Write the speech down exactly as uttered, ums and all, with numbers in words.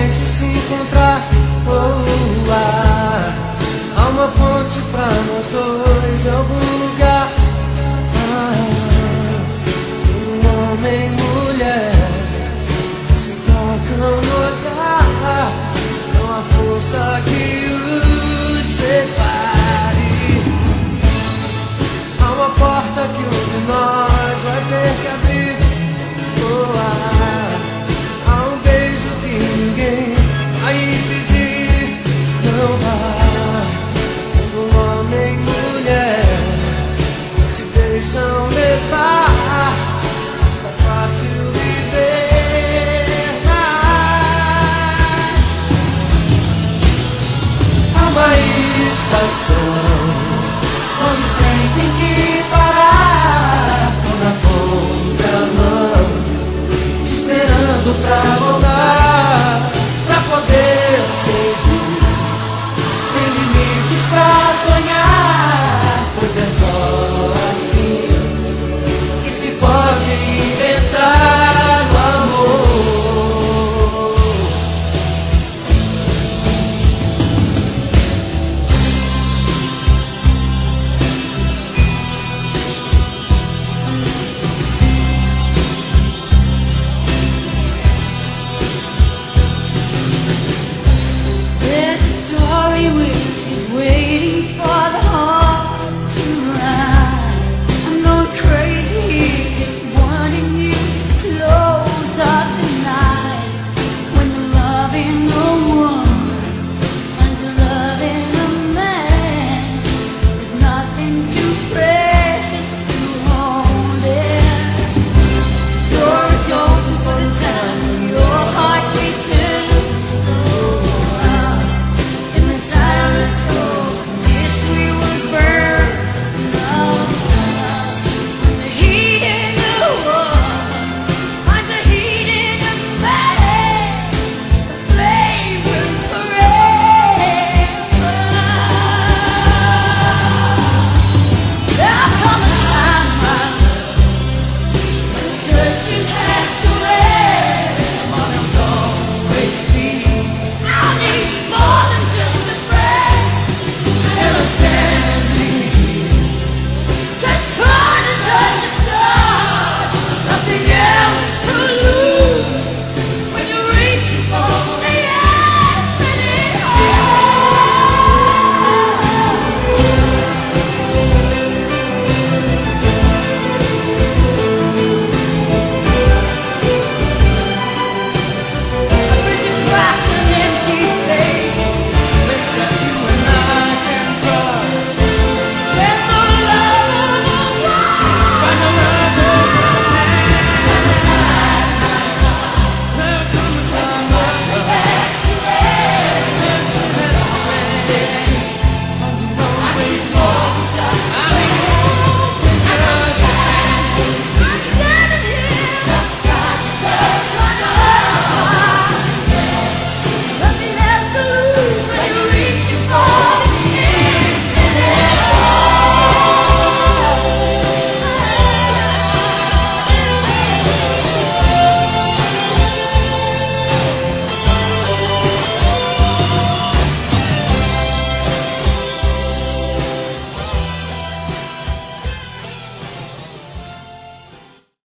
gente se encontrar. Oh, ah, há uma ponte pra nós dois em algum lugar. Ah, um homem e mulher se tocam no olhar. Não há força que os separe. Há uma porta que um de nós vai ter que abrir. Oh, ah, há um beijo que ninguém vai impedir. Não vá. Quando um homem e mulher se deixam levar, tá fácil viver. Mas há uma estação